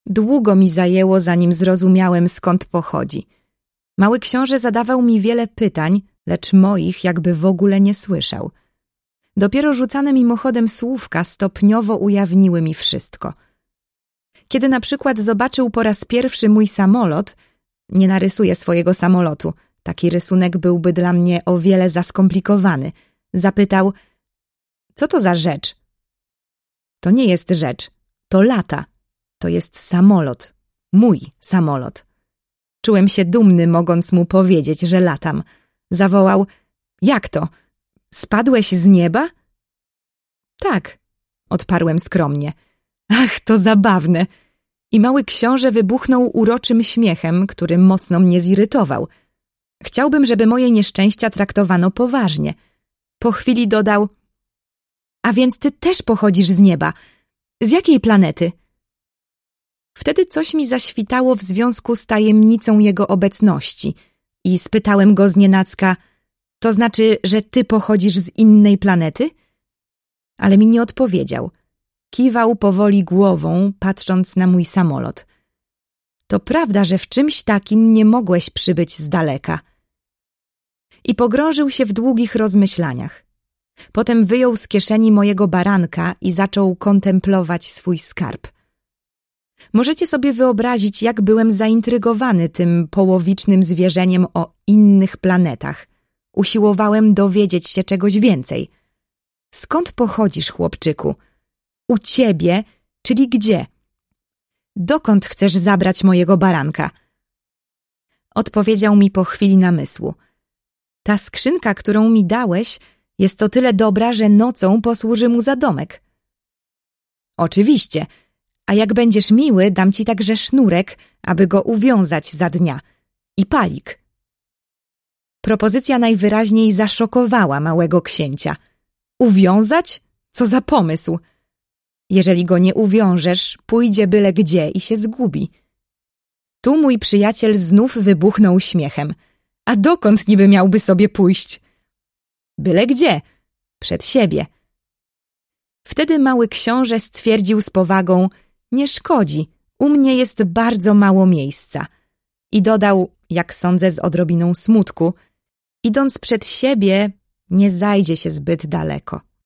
Długo mi zajęło, zanim zrozumiałem, skąd pochodzi. Mały książę zadawał mi wiele pytań, lecz moich jakby w ogóle nie słyszał. Dopiero rzucane mimochodem słówka stopniowo ujawniły mi wszystko. Kiedy na przykład zobaczył po raz pierwszy mój samolot, nie narysuję swojego samolotu, taki rysunek byłby dla mnie o wiele za skomplikowany, zapytał: co to za rzecz? To nie jest rzecz, to lata. To jest samolot. Mój samolot. Czułem się dumny, mogąc mu powiedzieć, że latam. Zawołał: jak to? Spadłeś z nieba? Tak, odparłem skromnie. Ach, to zabawne. I mały książę wybuchnął uroczym śmiechem, który mocno mnie zirytował. Chciałbym, żeby moje nieszczęścia traktowano poważnie. Po chwili dodał: a więc ty też pochodzisz z nieba. Z jakiej planety? Wtedy coś mi zaświtało w związku z tajemnicą jego obecności i spytałem go znienacka: to znaczy, że ty pochodzisz z innej planety? Ale mi nie odpowiedział. Kiwał powoli głową, patrząc na mój samolot. To prawda, że w czymś takim nie mogłeś przybyć z daleka. I pogrążył się w długich rozmyślaniach. Potem wyjął z kieszeni mojego baranka i zaczął kontemplować swój skarb. Możecie sobie wyobrazić, jak byłem zaintrygowany tym połowicznym zwierzeniem o innych planetach. Usiłowałem dowiedzieć się czegoś więcej. Skąd pochodzisz, chłopczyku? U ciebie, czyli gdzie? Dokąd chcesz zabrać mojego baranka? Odpowiedział mi po chwili namysłu. Ta skrzynka, którą mi dałeś, jest o tyle dobra, że nocą posłuży mu za domek. Oczywiście, a jak będziesz miły, dam ci także sznurek, aby go uwiązać za dnia, i palik. Propozycja najwyraźniej zaszokowała małego księcia. Uwiązać? Co za pomysł! Jeżeli go nie uwiążesz, pójdzie byle gdzie i się zgubi. Tu mój przyjaciel znów wybuchnął śmiechem. A dokąd niby miałby sobie pójść? Byle gdzie, przed siebie. Wtedy mały książę stwierdził z powagą: nie szkodzi, u mnie jest bardzo mało miejsca. I dodał, jak sądzę z odrobiną smutku: idąc przed siebie, nie zajdzie się zbyt daleko.